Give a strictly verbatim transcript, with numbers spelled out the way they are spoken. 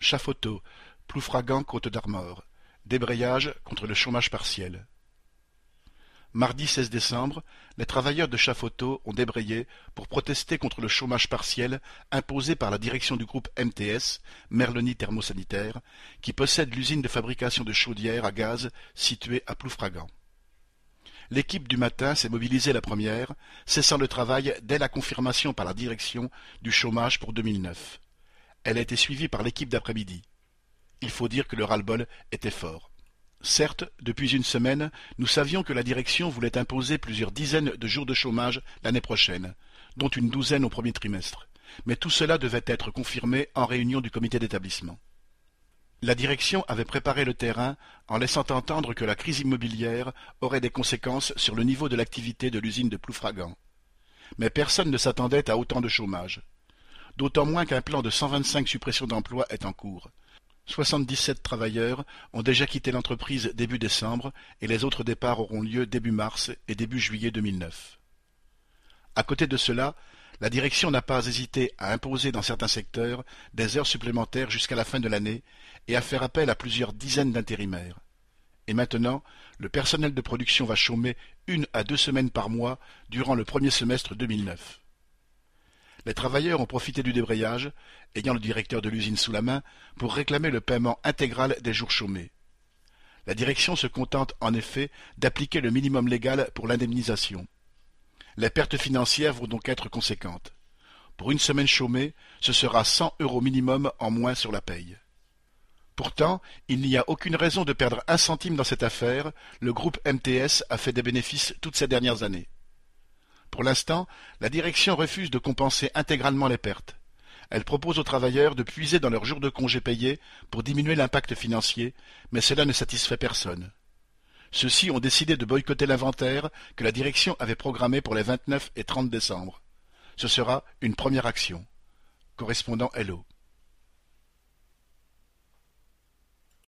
Chafoto, Ploufragan Côte d'Armor. Débrayage contre le chômage partiel. Mardi seize décembre, les travailleurs de Chafoto ont débrayé pour protester contre le chômage partiel imposé par la direction du groupe M T S, Merloni Thermosanitaire, qui possède l'usine de fabrication de chaudières à gaz située à Ploufragan. L'équipe du matin s'est mobilisée la première, cessant le travail dès la confirmation par la direction du chômage pour deux mille neuf. Elle a été suivie par l'équipe d'après-midi. Il faut dire que le ras-le-bol était fort. Certes, depuis une semaine, nous savions que la direction voulait imposer plusieurs dizaines de jours de chômage l'année prochaine, dont une douzaine au premier trimestre. Mais tout cela devait être confirmé en réunion du comité d'établissement. La direction avait préparé le terrain en laissant entendre que la crise immobilière aurait des conséquences sur le niveau de l'activité de l'usine de Ploufragan. Mais personne ne s'attendait à autant de chômage. D'autant moins qu'un plan de cent vingt-cinq suppressions d'emplois est en cours. soixante-dix-sept travailleurs ont déjà quitté l'entreprise début décembre et les autres départs auront lieu début mars et début juillet deux mille neuf. À côté de cela, la direction n'a pas hésité à imposer dans certains secteurs des heures supplémentaires jusqu'à la fin de l'année et à faire appel à plusieurs dizaines d'intérimaires. Et maintenant, le personnel de production va chômer une à deux semaines par mois durant le premier semestre deux mille neuf. Les travailleurs ont profité du débrayage, ayant le directeur de l'usine sous la main, pour réclamer le paiement intégral des jours chômés. La direction se contente en effet d'appliquer le minimum légal pour l'indemnisation. Les pertes financières vont donc être conséquentes. Pour une semaine chômée, ce sera cent euros minimum en moins sur la paye. Pourtant, il n'y a aucune raison de perdre un centime dans cette affaire, le groupe M T S a fait des bénéfices toutes ces dernières années. Pour l'instant, la direction refuse de compenser intégralement les pertes. Elle propose aux travailleurs de puiser dans leurs jours de congé payés pour diminuer l'impact financier, mais cela ne satisfait personne. Ceux-ci ont décidé de boycotter l'inventaire que la direction avait programmé pour les vingt-neuf et trente décembre. Ce sera une première action. Correspondant Hello.